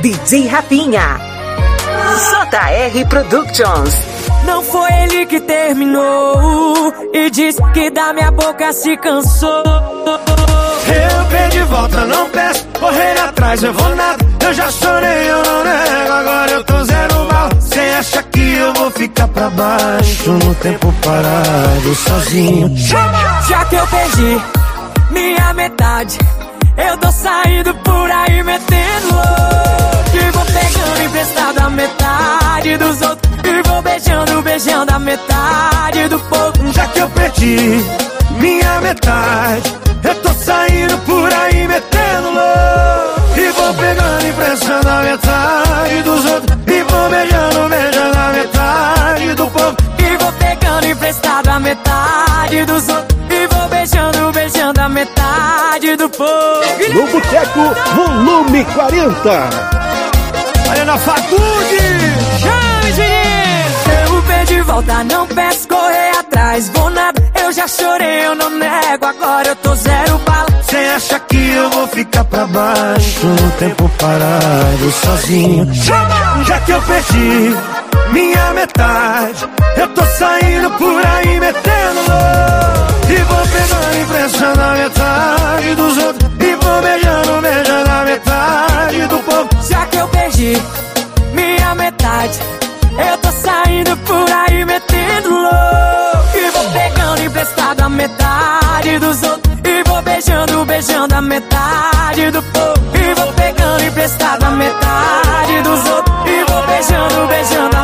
DJ Rafinha, JR Productions. Não foi ele que terminou e disse que da minha boca se cansou. Eu perdi volta, não peço, correr atrás eu vou nada. Eu já chorei, eu não nego, agora eu tô zero mal. Cê acha que eu vou ficar pra baixo no tempo parado, sozinho? Já que eu perdi minha metade, eu tô saindo por aí metendo louco. E vou pegando emprestado a metade dos outros, e vou beijando a metade do povo. Já que eu perdi minha metade, eu tô saindo por aí metendo louco. E vou pegando emprestando a metade dos outros, e vou beijando a metade do povo. E vou pegando emprestado a metade dos outros, e vou beijando a metade do povo. No Boteco, volume 40. Olha na Faculdade. Chame, menino! Eu perdi volta, não peço correr atrás, vou nada. Eu já chorei, eu não nego, agora eu tô zero bala. Cê acha que eu vou ficar pra baixo no tempo parado, sozinho? Já que eu perdi minha metade, eu tô saindo por aí metendo louco. E vou pegando emprestando a metade dos outros, e vou beijando a metade do povo. Já que eu perdi minha metade, eu tô saindo por aí metendo louco. E vou pegando emprestado a metade dos outros, e vou beijando a metade do povo. E vou pegando emprestado a metade dos outros, e vou beijando a